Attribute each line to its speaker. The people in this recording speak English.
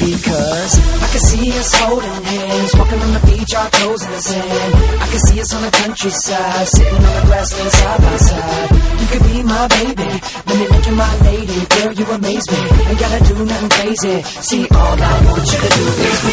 Speaker 1: Because I can see us holding hands, walking on the beach, our toes in the sand. I can see us on the countryside, sitting on the grassland side by side. You could be my baby, let me make you my lady. Girl, you amaze me, ain't gotta do nothing crazy. See, all I want you to do is